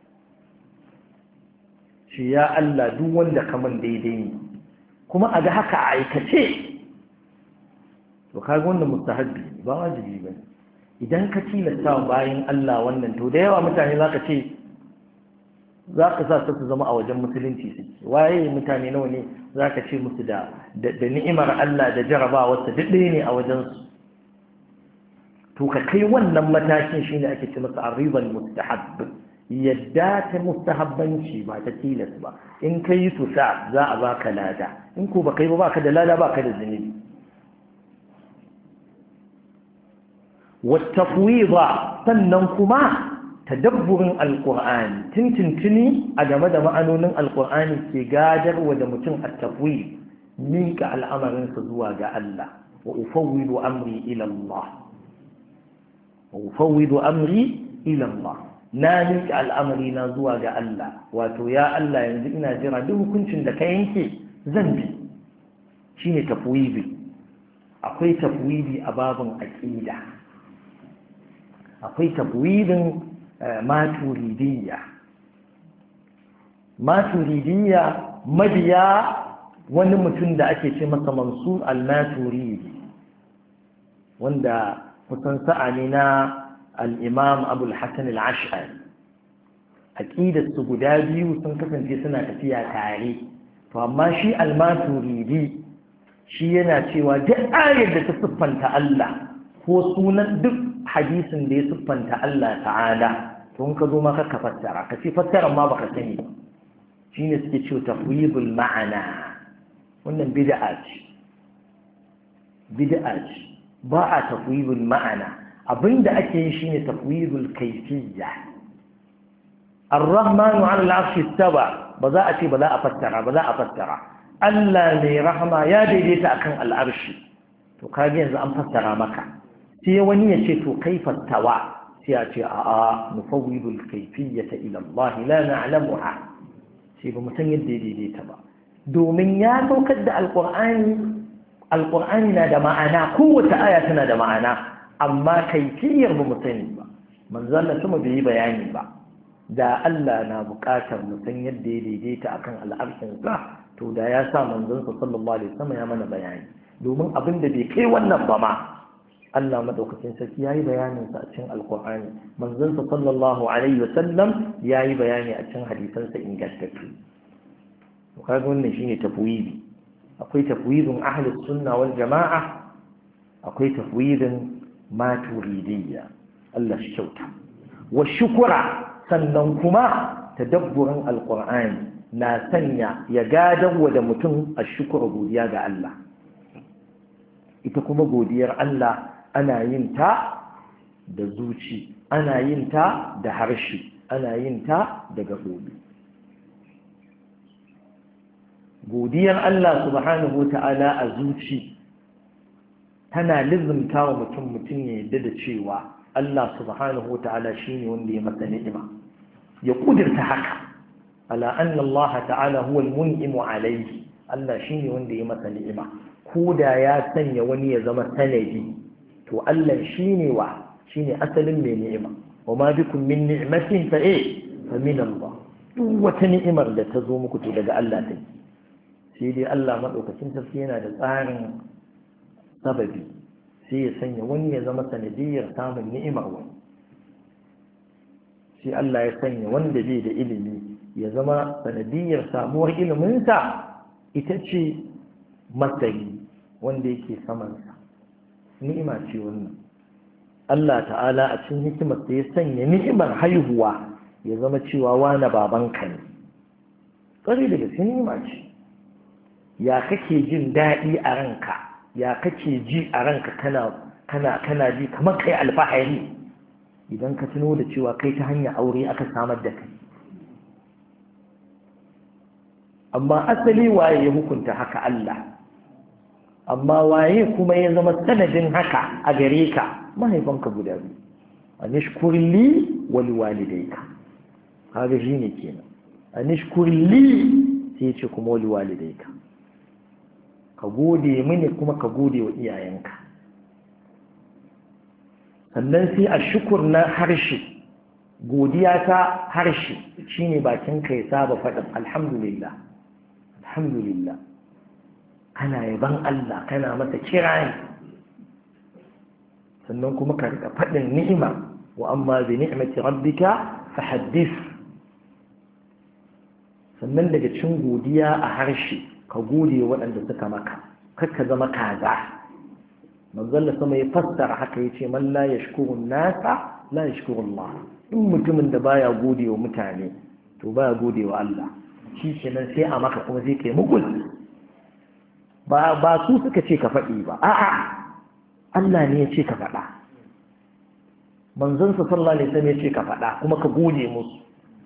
shi ya Allah duk wanda kaman daidai ne kuma a ga haka a aikace to kaga wannan mustahabbi ba wajibi bane idan ka tilasta bayan Allah wannan to da yawa mutane zaka ce zaka sa su zama a wajen musulunci su waye mutane nawa ne zaka ce musu da da ni'imar Allah da jarabawa ta duk ne a wajen su to ka kai wannan matakin shine ake ce masa arribal mustahab yadda ta mustahabbanci ba ta tilas ba in kai su sa za a baka lada in ko baka yi ba baka da lada baka da zunubi والتفويض sannan kuma tadabburin alqur'ani tintintini a game da ma'anonin alqur'ani ke gadarwa da mutum at-tafwid mika al'amarin sa zuwa ga Allah wa ufawwidu amri ila Allah wa ufawwidu amri ila Allah na mika al'amari na zuwa ga Allah wato ya Allah yanzu ina jira duk hukuncin da ka yanke zan bi shine tafwidi akwai tafwidi a babin aqida akwai tafwidin maturidiyya maturidiyya mabiya wani mutum da ake ce masa Mansur al-Maturidi wanda kusan sa'a ne na al-Imam Abu al-Hasan al-Ash'ari aqidar su guda biyu sun kasance suna tafiya tare to amma shi al-Maturidi shi yana cewa duk ayar da ta siffanta Allah ko sunan duk hadisin da ya siffanta Allah ta'ala to in ka zo ma ka fassara ka ce fassara ma baka sani ba shine suke cewa tafwidul ma'ana wannan bid'a ce bid'a ce ba a tafwidul ma'ana abinda ake yi shine tafwidul kayfiyya ar-rahmanu 'ala al-'arshi istawa ba za a ce ba za a fassara ba za a fassara Allah mai rahama ya daidaita akan al-arshi to kage yanzu an fassara maka sai wani ya ce to kaifa tawa sai a ce a'a nufawwidul kayfiyyata ila Allah la na'lamuha sai ba mu san yadda ya daidaita ba domin ya saukar da alqur'ani alqur'ani na da ma'ana kowace aya tana da ma'ana amma kayfiyyar ba mu sani ba manzo Allah kuma bai yi bayani ba da Allah na buƙatar mu san yadda ya daidaita akan al'arshin sa to da ya sa manzon sa sallallahu alaihi wasallam ya mana bayani domin abin da bai kai wannan ba ma Allah madaukakin sarki yayi bayanin sa a cikin alqur'ani manzon sa sallallahu alaihi wasallam yayi bayani a cikin hadisan sa ingantattu to kaga wannan shine tafwidi akwai tafwidun ahli sunna wal jamaa akwai tafwidin maturidiyya Allah shi kyauta wa shukura sannan kuma tadabburin alqur'ani na sanya ya gadarwa da mutum ashkura godiya ga Allah ita kuma godiyar Allah ana yin ta da zuci ana yin ta da harshe ana yin ta da gaɓoɓi godiyar Allah subhanahu wata'ala a zuci tana lizumta wa mutum mutum ya yadda da cewa Allah subhanahu wata'ala shine wanda ya masa ni'ima ya kudirta haka ala anna Allah ta'ala huwa al-mun'imu alayhi Allah shine wanda ya masa ni'ima ko da ya sanya wani ya zama sanadi to Allah shine wa shine asalin mai ni'ima wama bikum min ni'matin fa eh fa min Allah duk wata ni'imar da ta zo muku to daga Allah take sai dai Allah madaukakin sarki yana da tsarin sababi sai ya sanya wani ya zama sanadiyar samun ni'imar wani sai Allah ya sanya wanda bai da ilimi ya zama sanadiyar samuwar iliminsa ita ce matsayi wanda yake samansa ni'ima ce wannan Allah ta'ala a cikin hikimar da ya sanya ni'imar haihuwa ya zama cewa wani babanka ne ƙari daga cikin ni'ima ce ya kake jin daɗi a ranka ya kake ji a ranka kana kana kana ji kamar kai alfahari idan ka tuno da cewa kai ta hanyar aure aka samar da kai amma asali waye ya hukunta haka Allah amma waye kuma ya zama sanadin haka a gare ka mahaifanka guda biyu anishkurli wal walidayka kaga shine kenan anishkurli sai ce kuma wal walidayka ka gode mini kuma ka gode wa iyayenka sannan sai a shukur na harshe godiya ta harshe shine bakin ka ya saba faɗin alhamdulillah alhamdulillah kana yaban Allah kana masa kirani sannan kuma ka rika faɗin ni'ima wa amma bi ni'mati rabbika fahaddith sannan daga cikin godiya a harshe ka gode waɗanda suka maka kar ka zama kaza manzon sama ya fassara haka yace man la yashkuru nasa la yashkuru Allah in mutumin da baya gode wa mutane to baya gode wa Allah shi kenan sai a maka kuma zai kai mugul ba ba su suka ce ka faɗi ba a'a Allah ne ya ce ka faɗa manzon sa sallallahu alaihi wasallam ya ce ka faɗa kuma ka gode musu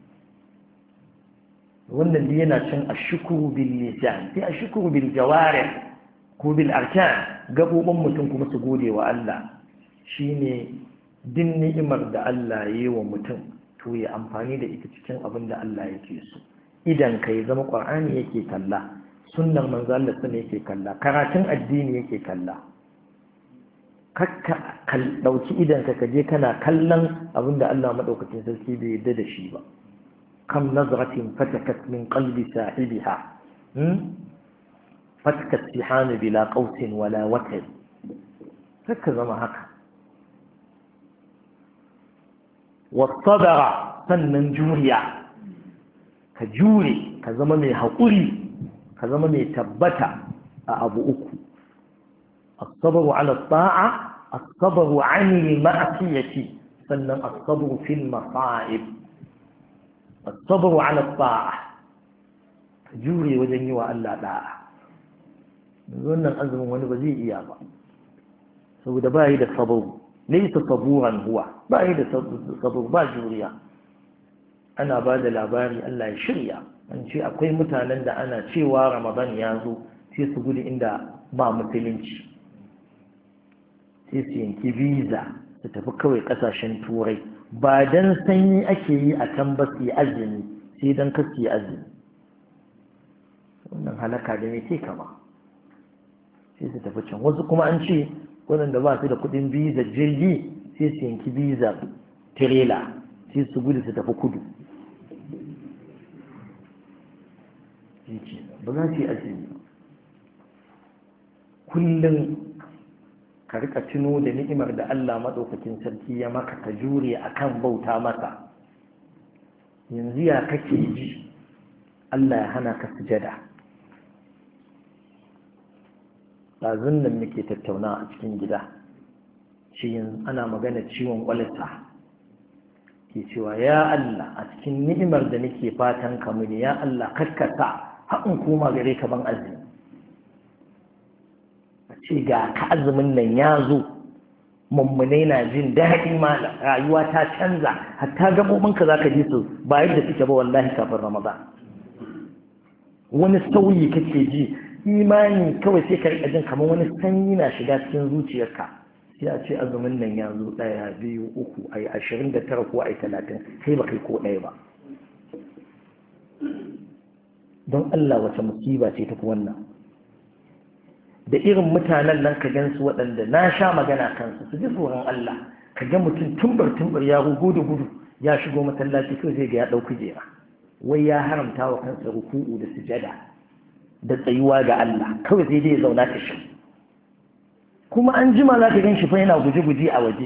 wannan da yana cin ashkuru bil lisan sai ashkuru bil jawarih ko bil arkan gabobin mutum kuma su gode wa Allah shine din ni'imar da Allah ya yi wa mutum to ya amfani da ita cikin abin da Allah yake so idan kai zama Qur'ani yake kalla sunnar manzo Allah sun yake kalla karatun addini yake kalla kakka kal dauki idan ka kaje kana kallon abin da Allah madaukakin sarki bai yarda da shi ba kam nazratin fatakat min qalbi sahibiha fatka tihanu bila qausin wala watar haka zama haka wasabara sannan juriya ka jure ka zama mai haƙuri ka zama mai tabbata a abu uku as-sabru ala at-ta'a as-sabru 'an al-ma'siyati sannan as-sabru fil masa'ib as-sabru 'ala at-ta'a jure wajen yi wa Allah da'a wannan azumin wani ba zai iya ba saboda ba yi da sabru laysa saburan huwa ba yi da sabru ba juriya ana ba da labari Allah ya shirya an ce akwai mutanen da ana cewa Ramadan ya zo sai su gudu inda ba musulunci sai su yanki visa su tafi kawai kasashen turai ba dan sanyi ake yi a can ba su yi azumi sai dan kasu yi azumi wannan halaka da mai ke kama sai su tafi can wasu kuma an ce waɗanda ba su da kuɗin visa jirgi sai su yanki visa tirela sai su gudu su tafi kudu ba za su yi azumi kullum ka rika tuno da ni'imar da Allah maɗaukakin sarki ya maka ka jure akan bauta masa yanzu ya kake ji Allah ya hana ka sujada ɗazun nan muke tattauna a cikin gida shi ana magana ciwon ƙwalata ke cewa ya Allah a cikin ni'imar da nake fatan ka muni ya Allah kaskata haɗin koma gare ka ban azumi a ce ga ka azumin nan ya zo mummunai na jin daɗi mala rayuwa ta canza hatta gaɓoɓinka za ka ji su ba yadda suke ba wallahi kafin ramadan wani sauyi kake ji imani kawai sai ka riƙa jin kamar wani sanyi na shiga cikin zuciyarka sai a ce azumin nan ya zo ɗaya biyu uku ai ashirin da tara ko ai talatin kai ba kai ko ɗaya ba don Allah wata musiba ce tafi wannan da irin mutanen nan ka gansu waɗanda na sha magana kansu su ji tsoron Allah ka ga mutum tumbar tumbar ya rugu da gudu ya shigo masallaci kawai zai ga ya ɗau kujera wai ya haramta wa kansa ruku'u da sujada da tsayuwa ga Allah kawai sai dai ya zauna ta shi kuma an jima za ka gan shi fa yana guje-guje a waje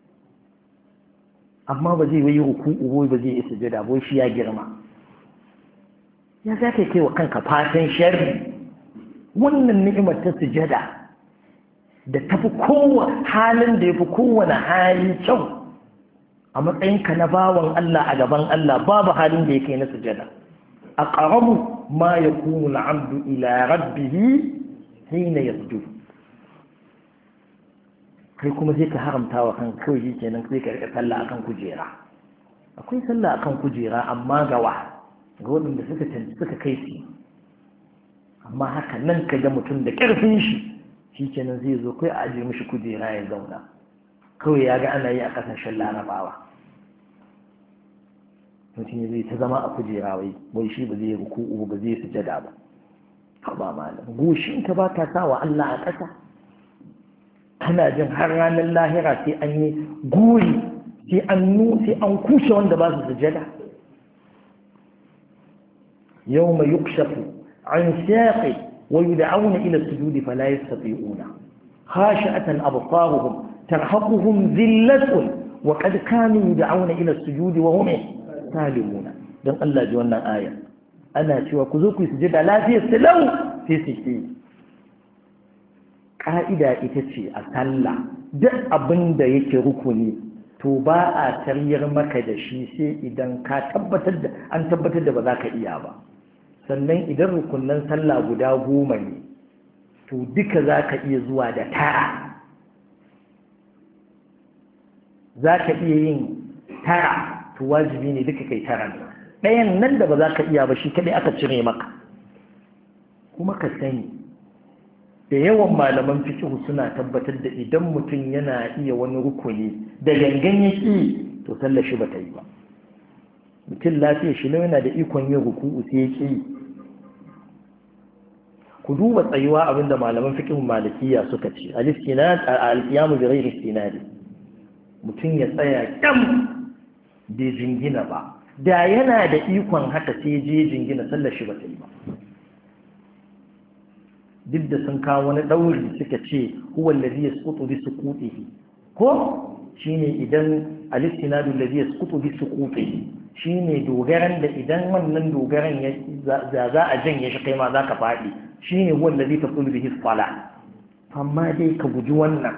amma ba zai yi ruku'u ba zai yi sujada ba shi ya girma ya za ka kai wa kanka fatan sharri wannan ni'imar ta sujada da tafi kowa halin da ya fi kowane hali kyau a matsayinka na bawan Allah a gaban Allah babu halin da ya kai na sujada a ƙaramu ma ya kunu al'abdu ila rabbihi hina yasjudu kai kuma sai ka haramta wa kan kawai kenan sai ka rika sallah akan kujera akwai sallah akan kujera amma gawa ga waɗanda suka suka kai su amma haka nan ka ga mutum da ƙarfin shi shi kenan zai zo kai a aje mishi kujera ya zauna kawai ya ga ana yi a ƙasashen larabawa mutum ya zai ta zama a kujera wai wai shi ba zai ruku'u ba zai sujada ba ba malam goshin ka ba ka sa wa Allah a ƙasa kana jin har ranar lahira sai an yi guri sai an nu sai an kushe wanda ba su sujada يوم يكشف عن ساق ويدعون إلى السجود فلا يستطيعون خاشعة أبصارهم ترهقهم ذلة وقد كانوا يدعون إلى السجود وهم سالمون دون الله جوانا آية أنا شوى كذوك يسجد لا في السلو في سجد قائدة إتشي أسلا دع أبند يكركني to ba a taryar maka da shi sai idan ka tabbatar da an tabbatar da ba za ka iya ba sannan idan rukunan sallah guda goma ne to duka za ka iya zuwa da tara za ka iya yin tara to wajibi ne duka kai tara ne ɗayan nan da ba za ka iya ba shi kaɗai aka cire maka kuma ka sani da yawan malaman fikihu suna tabbatar da idan mutum yana iya wani rukuni da gangan ya ƙi to sallar shi ba ta yi ba mutum lafiya shi ne yana da ikon yin ruku'u sai ya ƙi ku duba tsayuwa abinda malaman fiqh malikiya suka ce al-istinad al-qiyam bi ghayri istinad mutum ya tsaya kam bai jingina ba da yana da ikon haka sai je jingina sallar shi ba ta yi ba duk da sun kawo wani dauri suka ce huwa alladhi yasqutu bi suqutihi ko shine idan al-istinadu alladhi yasqutu bi suqutihi shine dogaran da idan wannan dogaran ya za a janye shi kai ma zaka fadi shine huwa alladhi taqulu bihi as-salah amma dai ka guji wannan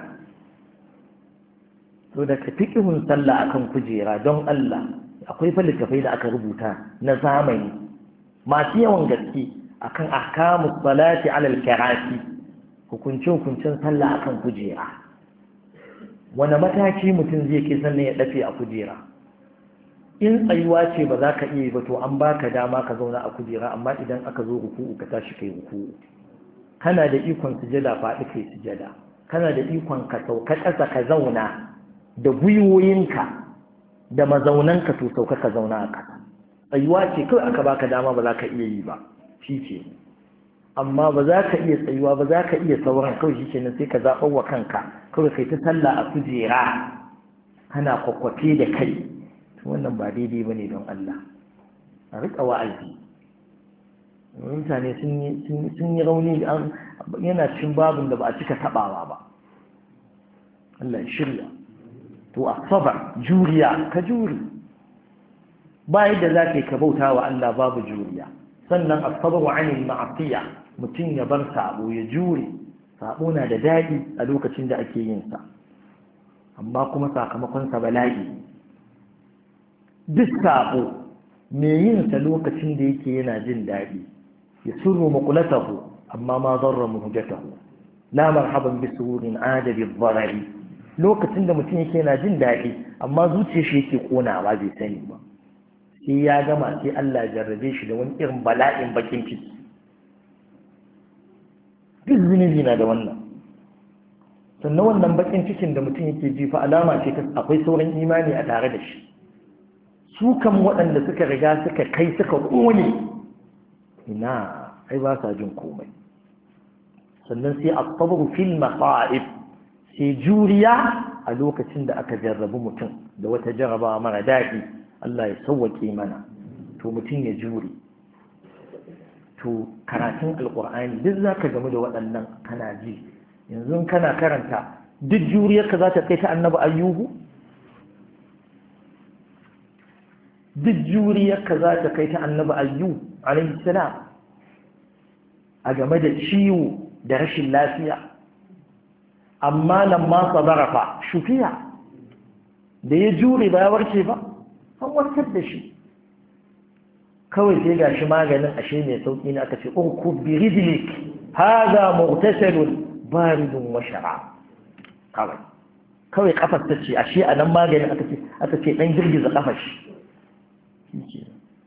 to da ka fiqhun sallah akan kujera don Allah akwai falsafai da aka rubuta na zamani masu yawan gaske akan ahkamus salati ala al-karasi hukuncin hukuncin sallah akan kujera wani mataki mutum zai kai sannan ya dafe a kujera in tsayuwa ce ba za ka iya yi ba to an baka dama ka zauna a kujera amma idan aka zo ruku'u ka tashi kai ruku'u kana da ikon sujada faɗi kai sujada kana da ikon ka sauka ƙasa ka zauna da gwiwoyinka da mazaunanka to sauka ka zauna a ƙasa tsayuwa ce kawai aka baka dama ba za ka iya yi ba shi ce amma ba za ka iya tsayuwa ba za ka iya sauran kawai shi ke nan sai ka zaɓar wa kanka kawai kai ta sallah a kujera kana kwakwafe da kai wannan ba daidai ba ne don Allah a riƙa wa'azi mutane sun yi rauni yana cin babin da ba a cika taɓawa ba Allah shirya to a sabar juriya ka juri ba yadda za ka yi ka bauta wa Allah babu juriya sannan a sabar wa anil ma'afiya mutum ya bar sabo ya jure sabo na da daɗi a lokacin da ake yin sa amma kuma sakamakon sa bala'i duk sabo mai yin sa lokacin da yake yana jin daɗi ya surru maqulatahu amma ma darra muhjatahu la marhaban bi sururin ada bi dharari lokacin da mutum yake yana jin daɗi amma zuciyar shi yake konawa bai sani ba sai ya gama sai Allah ya jarrabe shi da wani irin bala'in bakin ciki duk zunubi na da wannan sannan wannan bakin cikin da mutum yake ji fa alama ce ta akwai sauran imani a tare da shi su kan waɗanda suka riga suka kai suka ƙone ina ai ba sa jin komai sannan sai as-sabru fil masa'ib sai juriya a lokacin da aka jarrabu mutum da wata jarrabawa mara daɗi Allah ya sauwake mana to mutum ya jure to karatun alƙur'ani duk zaka gamu da waɗannan kana ji yanzu kana karanta duk juriyarka za ta kai ta annabi ayyubu duk juriyarka za ta kai ta annabi ayyub alaihi salam a game da ciwo da rashin lafiya amma nan ma sabara fa shufiya da ya jure ba ya warke ba an warkar da shi kawai sai gashi maganin ashe mai sauki ne aka ce urkub bi rijlik hada mughtasalun baridun wa sharab kawai kawai kafar ta ce ashe anan maganin aka ce aka ce dan girgiza kafar shi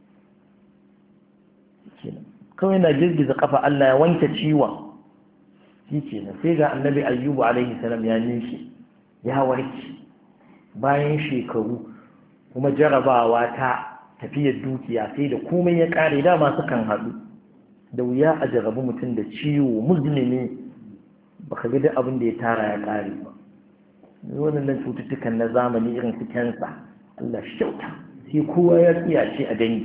kawai na girgiza kafa Allah ya wanke ciwon shi ke nan sai ga annabi ayyubu alaihi salam ya nishi ya warke bayan shekaru kuma jarabawa ta tafiyar dukiya sai da komai ya kare dama su kan haɗu da wuya a jarabu mutum da ciwo musulmi baka ga duk abin da ya tara ya kare ba wannan cututtukan na zamani irin su kansa Allah shi kyauta sai kowa ya tsiyace a dangi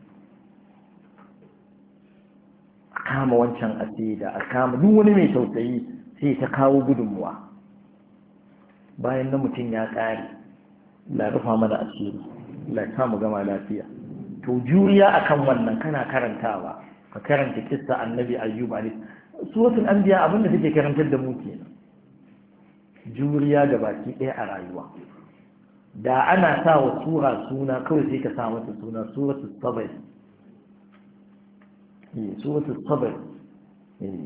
a kama wancan asida a kama duk wani mai tausayi sai ta kawo gudunmuwa bayan na mutum ya ƙare la rufa mana asiri la samu gama lafiya to juriya akan wannan kana karantawa ka karanta kissa annabi ayyub alayhi suratul anbiya abinda take karantar da mu kenan juriya da baki ɗaya a rayuwa da ana sa wa sura suna kawai sai ka sa mata suna suratul sabr eh suratul sabr eh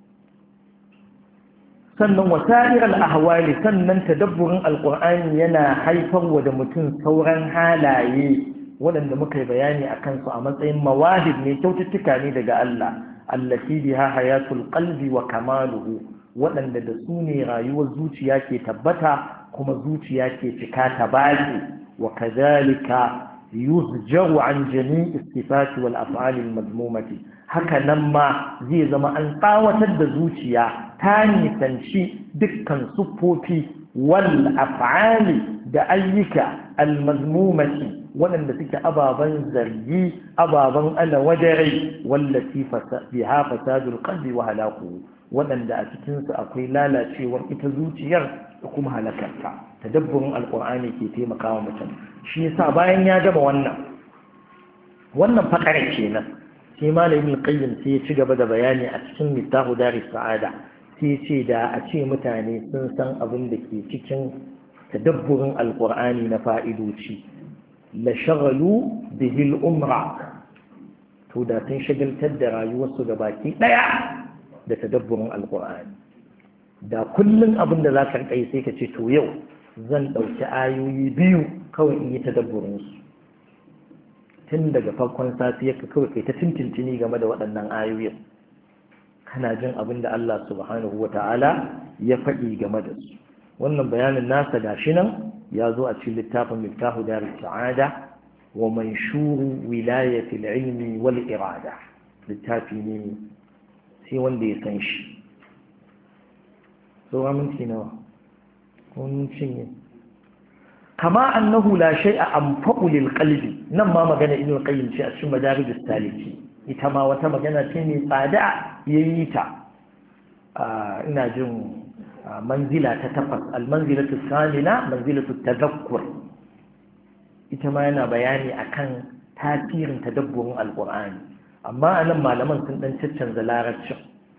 sannan wasa'ir al-ahwali sannan tadabburin alqur'ani yana haifarwa da mutum sauran halaye waɗanda muka yi bayani akan su a matsayin mawahib ne kyaututtuka ne daga Allah allati biha hayatul qalbi wa kamaluhu waɗanda da su ne rayuwar zuciya ke tabbata kuma zuciya ke cika ta baki wa kadhalika yuzjaru an jami'i sifati wal af'ali al madmumati haka nan ma zai zama an tsawatar da zuciya ta nisanci dukkan siffofi wal af'ali da ayyuka al-mazmumati waɗanda suke ababen zargi ababen ala wajari wallati biha fasadul qalbi wa halaku waɗanda a cikinsu akwai lalacewar ita zuciyar da kuma halakarta tadabburin alqur'ani ke taimakawa mutum shi yasa bayan ya gama wannan wannan fakare kenan sai malamin qayyim sai ya ci gaba da bayani a cikin mitahu daris sa'ada sai ce da a ce mutane sun san abin da ke cikin tadabburin alqur'ani na fa'idoci la shagalu bihi al-umra to da sun shagaltar da rayuwarsu ga baki daya da tadabburin alqur'ani da kullun abin da zaka kai sai ka ce to yau zan dauki ayoyi biyu kawai in yi tadabburin su tun daga farkon safiyar ka kawai kai ta tintintini game da waɗannan ayoyin kana jin abin da Allah subhanahu wata'ala ya faɗi game da su wannan bayanin nasa gashi nan ya zo a cikin littafin miftahu daris sa'ada wa manshuru wilayati al-ilmi wal irada littafi ne sai wanda ya san shi so aminci nawa kun cinye kama annahu la shay'a anfa'u lil qalbi nan ma magana ibn qayyim ce a cikin madarijus saliki ita ma wata magana ce mai tsada yayi ta ina jin manzila ta takwas almanzilatu samina manzilatu tadhakkur ita ma yana bayani akan tasirin tadabburin alqur'ani amma anan malaman sun dan caccanza larabcin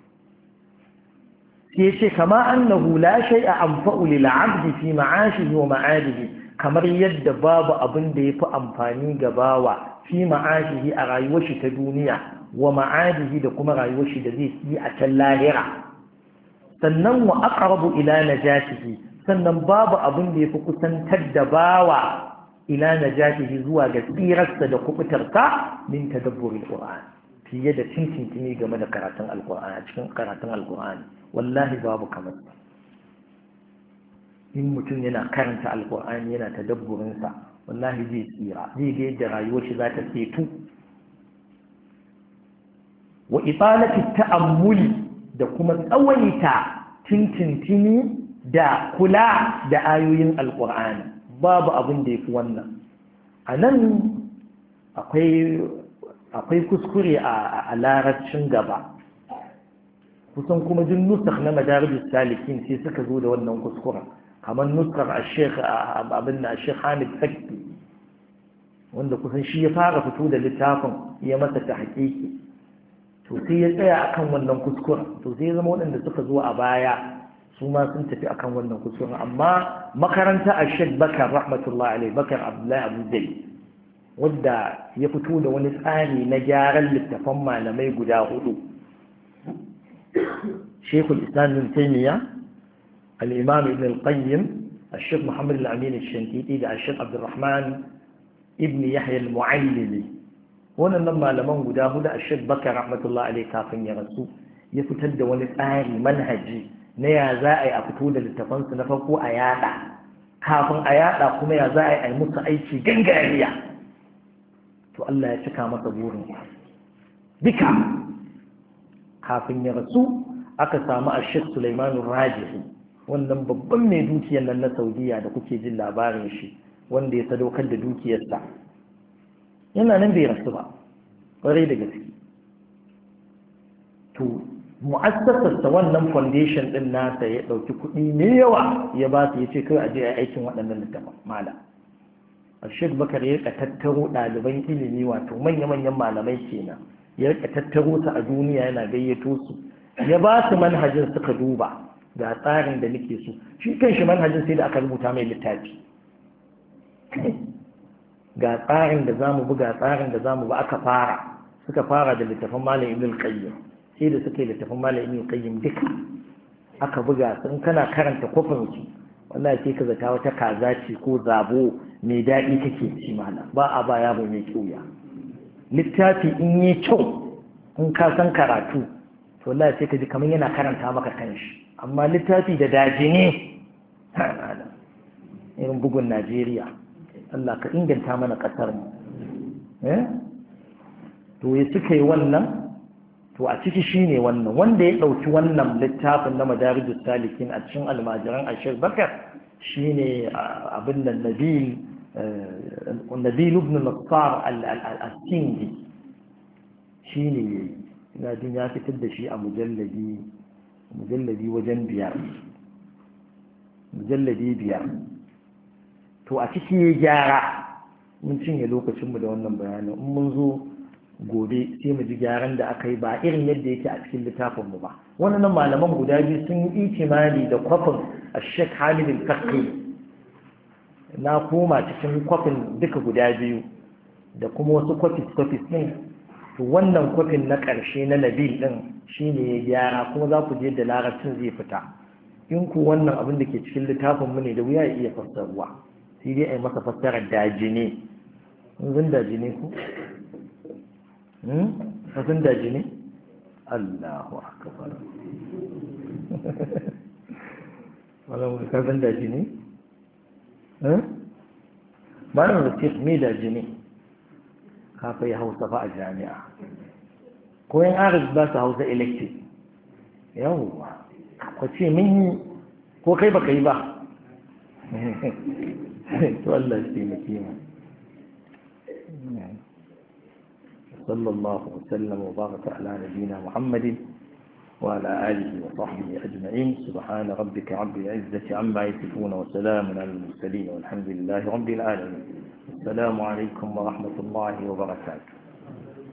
sai yace kama annahu la shay'a anfa'u lil 'abdi fi ma'ashihi wa ma'adihi kamar yadda babu abin da yafi amfani ga bawa fi ma'ashihi a rayuwar shi ta duniya wa ma'adihi da kuma rayuwar shi da zai yi a can lahira sannan wa aqrabu ila najatihi sannan babu abin da yafi kusantar da bawa ila najatihi zuwa ga tsirarsa da kubutarsa min tadabburil qur'an fiye da tintintini game da karatun alqur'ani a cikin karatun alqur'ani wallahi babu kamar in mutum yana karanta alqur'ani yana tadabburin sa wallahi zai tsira zai ga yadda rayuwar shi za ta setu wa italati ta'ammuli da kuma tsawaita tintintini da kula da ayoyin alkur'ani babu abin da ya fi wannan a nan akwai kuskure a larabcin gaba kusan kuma jin nusar na madarajus salikin sai suka zo da wannan kuskuren kamar nusar a sheikh abin da sheikh hamid fakki wanda kusan shi ya fara fito da littafin ya masa ta haƙiƙi to sai ya tsaya akan wannan kuskuren to sai ya zama waɗanda suka zo a baya su ma sun tafi akan wannan kuskuren amma makaranta a shek bakar rahmatullahi alaihi bakar abdullahi abu zai wadda ya fito da wani tsari na gyaran littafan malamai guda hudu shekul islam bin taymiya al-imam ibn al-qayyim al-shek muhammad al-amin al-shankiti da al-shek abdurrahman ibn yahya al-mu'allili wannan malaman guda hudu a shek bakar rahmatullahi alaihi kafin ya rasu ya fitar da wani tsari manhaji na ya za a yi a fito da littafansu na farko a yada kafin a yada kuma ya za a yi musu aiki gangariya to Allah ya cika masa burin duka kafin ya rasu aka samu a shek Sulaiman Rajihi wannan babban mai dukiyar nan na Saudiya da kuke jin labarin shi wanda ya sadaukar da dukiyarsa yana nan bai rasu ba ƙwarai da gaske to mu'assasarsa wannan foundation din nasa ya ɗauki kuɗi mai yawa ya ba su ya ce kawai a je a aikin waɗannan littafin mala Sheikh Bakar ya rika tattaro ɗaliban ilimi wato manya-manyan malamai kenan ya rika tattaro su a duniya yana gayyato su ya ba su manhajin suka duba ga tsarin da nake so shi kanshi manhajin sai da aka rubuta mai littafi ga tsarin da zamu bi ga tsarin da zamu bi aka fara suka fara da littafin Malam Ibn Qayyim sai da suka yi littafin Malam Ibn Qayyim duka aka buga sun kana karanta kofin su wallahi sai ka zata wata kaza ce ko zabo mai daɗi kake ci mana ba a ba yabo mai kyauya littafi in yi kyau in ka san karatu to wallahi sai ka ji kamar yana karanta maka kanshi amma littafi da daji ne irin bugun Najeriya Allah ka inganta mana ƙasar mu eh to ya suka yi wannan to a ciki shine wannan wanda ya dauki wannan littafin na madarijus salikin a cikin almajiran Sheikh Bakar shine abin da nabil nabil ibn nasar al-sindi shine ina jin ya fitar da shi a mujalladi mujalladi wajen biyar mujalladi biyar to a ciki ya gyara mun cinye lokacinmu da wannan bayanin in mun zo gobe sai mu ji gyaran da aka yi ba irin yadda yake a cikin littafinmu ba wannan malaman guda biyu sun yi ikimali da kwafin a Sheikh Hamid al-Fakki na koma cikin kwafin duka guda biyu da kuma wasu kwafis kwafis ɗin to wannan kwafin na ƙarshe na Nabil ɗin shine ya gyara kuma za ku je da larabcin zai fita in ku wannan abin da ke cikin littafinmu ne da wuya ya iya fassarwa sai dai a yi masa fassarar dajine zan dajine ku kasan dajine Allahu akbar wala kasan dajine eh ba na da me dajine ka fa yi Hausa fa a jami'a ko yan arab ba su Hausa elective yawwa ko ce min ko kai baka yi ba to Allah ya taimake mu صلى الله وسلم وبارك على نبينا محمد وعلى آله وصحبه أجمعين سبحان ربك رب العزة عما يصفون وسلام على المرسلين والحمد لله رب العالمين السلام عليكم ورحمة الله وبركاته